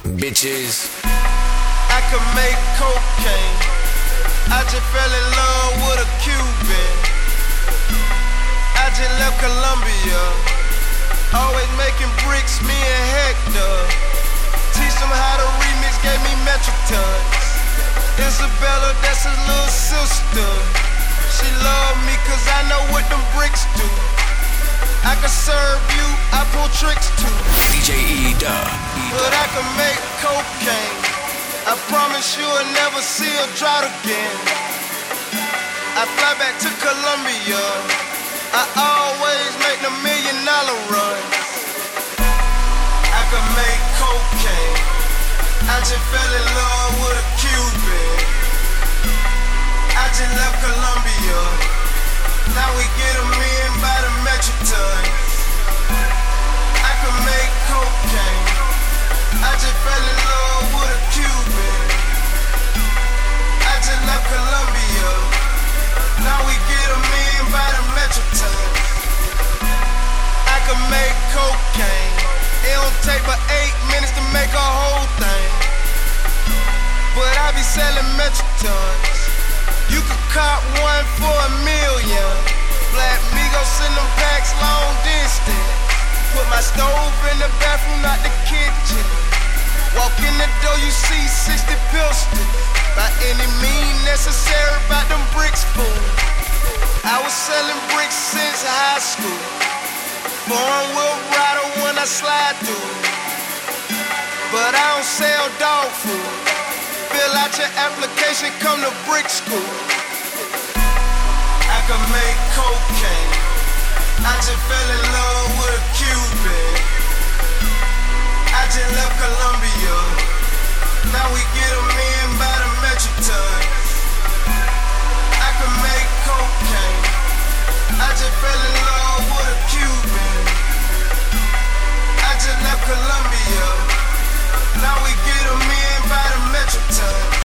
bitches. I could make cocaine. I just fell in love with a Cuban. I just left Colombia. Always making bricks, me and Hector. Teach them how to remix, gave me metric tons. Isabella, that's his little sister. She love me cause I know what them bricks do. I can serve you, I pull tricks too. DJ E-Da. But I can make cocaine. I promise you'll never see a drought again. I fly back to Colombia. I always make the $1 million runs. I can make cocaine. I just fell in love with a Cuban. I just left Colombia. Now we get $1 million by the metric tons. I can make cocaine. I just fell in love with a Cuban. I just left Colombia. Now we get $1 million by the metric tons. I can make cocaine. It don't take but 8 minutes to make a whole thing. But I be selling metric tons. You could cop one for $1 million. Black Migos send them packs long distance. Put my stove in the bathroom, not the kitchen. Walk in the door, you see 60 pistols. By any means necessary, about them bricks, fool. I was selling bricks since high school. Foreign wheel rider when I slide through. But I don't sell dog food. Fill out your application, come to brick school. I can make cocaine. I just fell in love with a Cuban. I just left Colombia. Now we get $1 million by the metric tons. I can make cocaine. I just fell in love with a Cuban. I just left